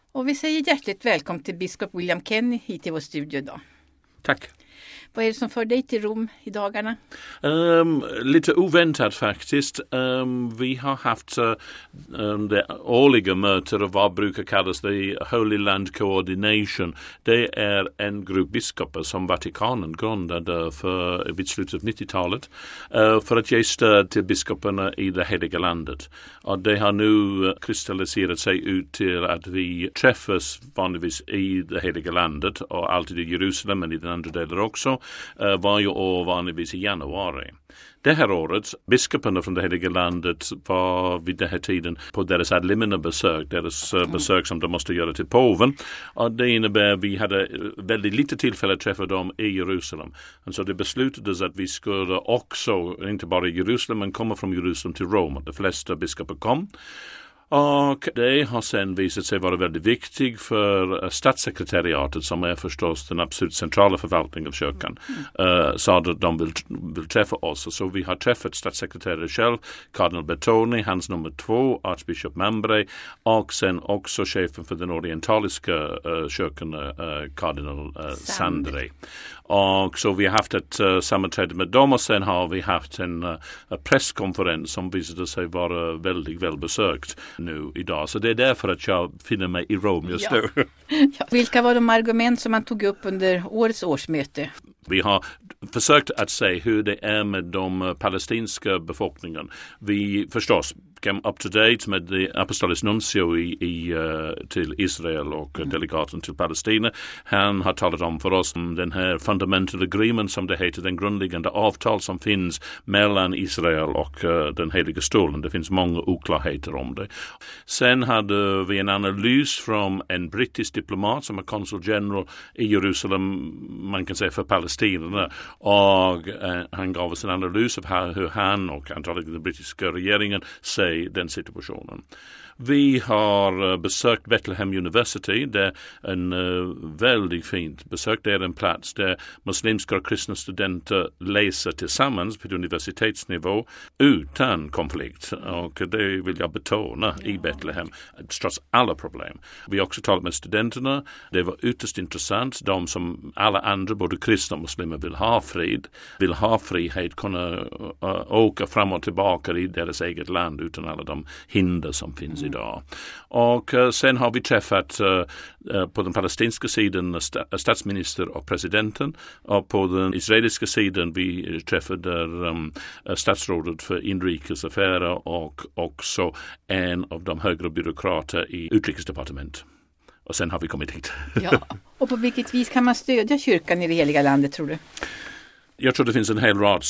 Och vi säger hjärtligt välkommen till biskop William Kenny hit till vår studio idag. Tack. Vad är det som för dig till Rom i dagarna? Lite oväntat faktiskt. Vi har haft det årliga mötet och vad brukar kallas the Holy Land Coordination. Det är en grupp biskopar som Vatikanen grundade vid slutet av 90-talet för att ge stöd till biskoparna i det heliga landet. Och det har nu kristalliserat sig ut till att vi träffas vanligtvis i det heliga landet och alltid i Jerusalem men i den andra delen också. Varje år vanligtvis i januari. Det här året, biskoparna från det heliga landet var vid den här tiden på deras ad limina besök, deras besök som de måste göra till påven. Och det innebär att vi hade väldigt lite tillfälle att träffa dem i Jerusalem. Och så det beslutades att vi skulle också, inte bara i Jerusalem, men komma från Jerusalem till Rom. De flesta biskopar kom. Och det har sen visat sig vara väldigt viktigt för statssekretariatet som är förstås den absolut centrala förvaltningen av kyrkan. Så att de vill träffa oss. Så vi har träffat statssekreterare själv, kardinal Bertoni, hans nummer 2, archbishop Mambrey och sen också chefen för den orientaliska kyrkan, kardinal Sandri. Och så vi har haft ett sammanträde med dem och sen har vi haft en presskonferens som visade sig vara väldigt välbesökt nu idag. Så det är därför att jag finner mig i Rom just nu. Ja. Vilka var de argument som man tog upp under årets årsmöte? Vi har försökt att se hur det är med de palestinska befolkningen. Vi förstås came up to date med the apostolic nuncio till Israel och delegaten till Palestina. Han har talat om för oss om den här fundamental agreement som det heter, den grundläggande avtal som finns mellan Israel och den heliga stolen. Det finns många oklarheter om det. Sen hade vi en analys från en brittisk diplomat som är consul general i Jerusalem, man kan säga för palestinierna. Och han gav oss en analys av hur han och antagligen den brittiska regeringen ser den situationen. Vi har besökt Bethlehem University. Det är en väldigt fint besök. Det är en plats där muslimska och kristna studenter läser tillsammans på universitetsnivå utan konflikt. Och det vill jag betona i Bethlehem, trots alla problem. Vi har också talat med studenterna. Det var ytterst intressant. De som alla andra, både kristna och muslimer, vill ha frid, vill ha frihet, kunna åka fram och tillbaka i deras eget land utan alla de hinder som finns idag. Och sen har vi träffat på den palestinska sidan statsminister och presidenten, och på den israeliska sidan vi träffade statsrådet för inrikesaffärer och också en av de högre byråkrater i utrikesdepartement. Och sen har vi kommit hit. Ja. Och på vilket vis kan man stödja kyrkan i det heliga landet, tror du? Jag tror det finns en hel rad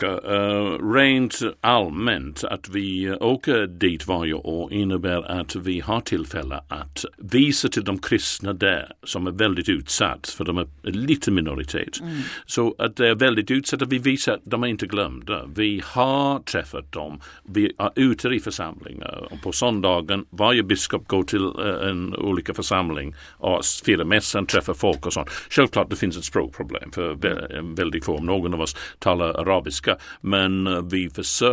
saker. Rent allmänt att vi åker dit varje år innebär att vi har tillfälle att visa till de kristna där som är väldigt utsatt, för de är en liten minoritet. Så att det är väldigt utsatt att vi visar att de är inte glömda. Vi har träffat dem. Vi är ute i församlingar. Och på söndagen varje biskop går till en olika församling och firar mässan, träffar folk och sånt. Självklart det finns ett språkproblem för väldigt få. Någon av oss talar arabiska, men vi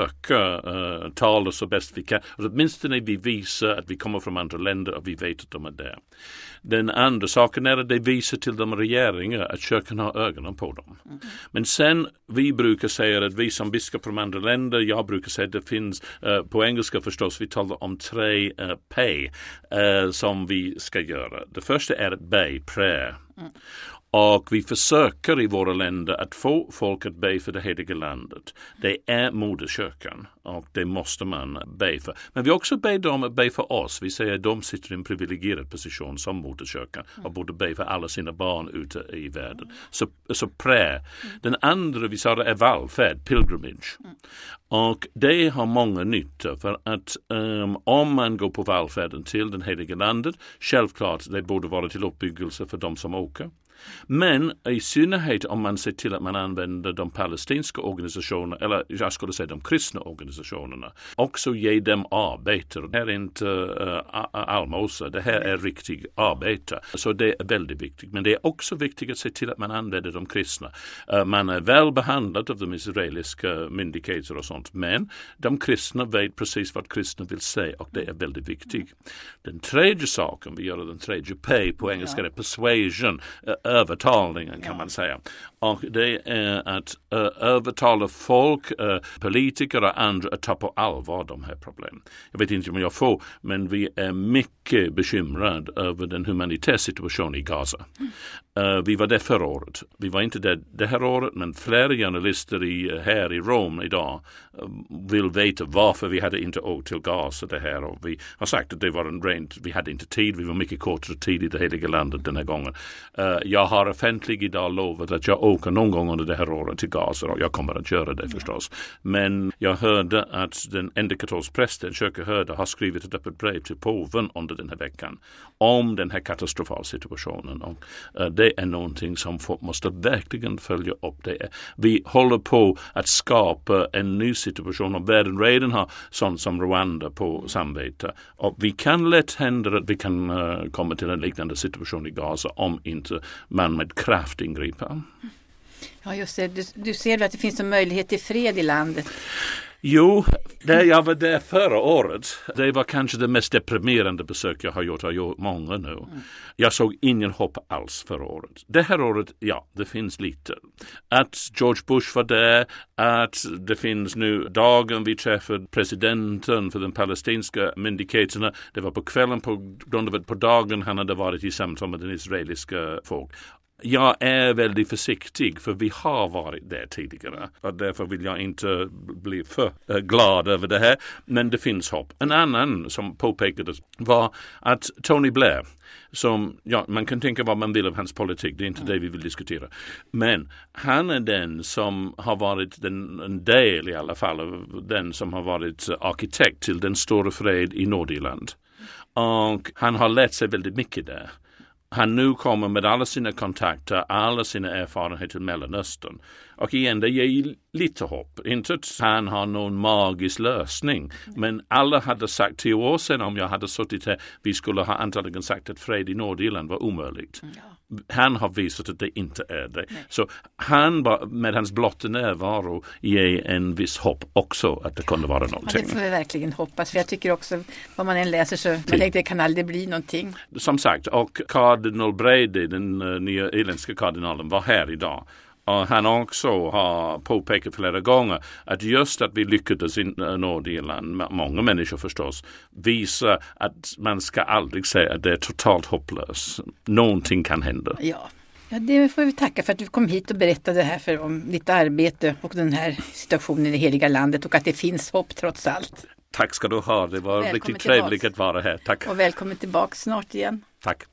försöker tala så bäst vi kan. Och åtminstone vi visar att vi kommer från andra länder och vi vet att de är där. Den andra saken är att det visar till de regeringar att kyrkan har ögonen på dem. Men sen, vi brukar säga att vi som biskop från andra länder, jag brukar säga att det finns, på engelska förstås, vi talar om 3 P som vi ska göra. Det första är att be, prayer. Och vi försöker i våra länder att få folk att be för det heliga landet. Det är moderkyrkan och det måste man be för. Men vi också ber dem att be för oss. Vi säger att de sitter i en privilegierad position som moderkyrkan och borde be för alla sina barn ute i världen. Så prayer. Den andra vi sa är vallfärd, pilgrimage. Och det har många nytta, för att om man går på vallfärden till den heliga landet, självklart det borde vara till uppbyggelse för de som åker. Men i synnerhet om man ser till att man använder de palestinska organisationerna, eller jag skulle säga de kristna organisationerna, också ge dem arbete. Det här är inte allmosa, det här är riktigt arbete. Så det är väldigt viktigt. Men det är också viktigt att se till att man använder de kristna. Man är väl behandlad av de israeliska myndigheter och sånt, men de kristna vet precis vad kristna vill säga och det är väldigt viktigt. Den tredje saken, vi gör den tredje P på engelska, är persuasion, övertalningen kan man säga. Och det är att övertala folk, politiker och andra att ta på allvar de här problemen. Jag vet inte om jag får, men vi är mycket bekymrade över den humanitära situationen i Gaza. Vi var där förra året. Vi var inte där det här året, men flera journalister här i Rom idag vill veta varför vi hade inte åkt till Gaza det här. Och vi har sagt att det var en rent, vi hade inte tid, vi var mycket kortare tid i det heliga landet den här gången. Jag har offentligt idag lovat att jag åker någon gång under det här året till Gaza och jag kommer att göra det förstås. Men jag hörde att den enda katolska prästen, kyrkoherde, har skrivit ett öppet brev till påven under den här veckan om den här katastrofala situationen. Och det är någonting som folk måste verkligen följa upp. Vi håller på att skapa en ny situation och världen redan har sånt som Rwanda på samvete. Och vi kan lätt hända att vi kan komma till en liknande situation i Gaza om inte man med kraft ingriper. Ja, just det. Du ser väl att det finns en möjlighet till fred i landet? Jo, jag var där förra året. Det var kanske det mest deprimerande besök jag har gjort. Jag har gjort många nu. Jag såg ingen hopp alls förra året. Det här året, ja, det finns lite. Att George Bush var där, att det finns nu dagen vi träffade presidenten för den palestinska myndigheterna. Det var på kvällen på grund av att på dagen han hade varit i samtal med den israeliska folk. Jag är väldigt försiktig för vi har varit där tidigare och därför vill jag inte bli för glad över det här. Men det finns hopp. En annan som påpekades var att Tony Blair, som, ja, man kan tänka vad man vill av hans politik, det är inte det vi vill diskutera. Men han är den som har varit en del i alla fall av den som har varit arkitekt till den stora fred i Nordirland. Och han har lärt sig väldigt mycket där. Han nu kommer med alla sina kontakter, alla sina erfarenheter i Mellanöstern. Och igen, det ger lite hopp. Inte att han har någon magisk lösning. Men alla hade sagt 10 år sedan om jag hade suttit här, vi skulle ha antagligen sagt att fred i Nordirland var omöjligt. Ja. Han har visat att det inte är det. Nej. Så han med hans blotta närvaro ger en viss hopp också att det kunde vara någonting. Ja, det får vi verkligen hoppas. För jag tycker också, vad man än läser så man tänker, det kan aldrig bli någonting. Som sagt, och kardinal Brady, den nya irländska kardinalen, var här idag. Och han också har påpekat flera gånger att just att vi lyckades i Nordirland, många människor förstås, visar att man ska aldrig säga att det är totalt hopplöst. Någonting kan hända. Ja, det får vi tacka för att du kom hit och berättade här om ditt arbete och den här situationen i det heliga landet och att det finns hopp trots allt. Tack ska du ha, det var riktigt trevligt att vara här. Tack. Och välkommen tillbaka snart igen. Tack.